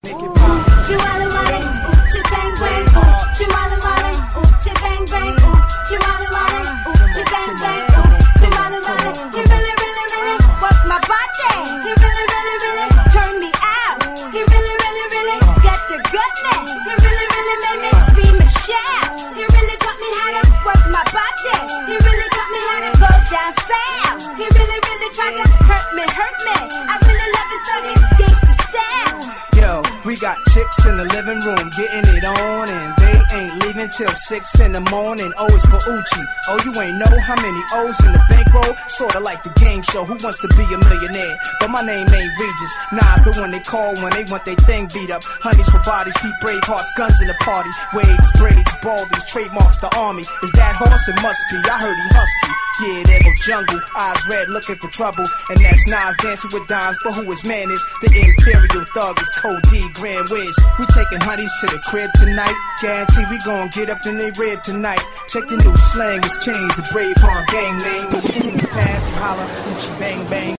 Chihuahua Wale, bang bang, Chihuahua Wale, bang bang, Chihuahua Wale, bang bang, Chihuahua Wale. He really work my body. He really turn me out. He really get the goodness. He really made me scream and shout. He really taught me how to work my body. He really taught me how to go down south. He really tried to hurt me. I really love his fucking gangsta style. Yo, we got chicks in the living room getting it on, and they ain't leaving till 6 in the morning. O is for Uchi. Oh, you ain't know how many O's in the bankroll? Sorta like the game show, Who Wants to Be a Millionaire? But my name ain't Regis. Nah, the one they call when they want their thing beat up. Honeys for bodies, feet brave hearts, guns in the party. Waves, braids, baldies, trademarks the army. Is that horse? It must be. I heard he husky. Yeah, there go Jungle, eyes red looking for trouble. And that's Nas dancing with dimes, but who his man is? The Imperial Thug is Code D, Grand Wiz. We taking honeys to the crib tonight. Guarantee we gon' get up in they rib tonight. Check the new slang, it's changed. The Braveheart gang name. When we see the pass, holla, Gucci bang bang.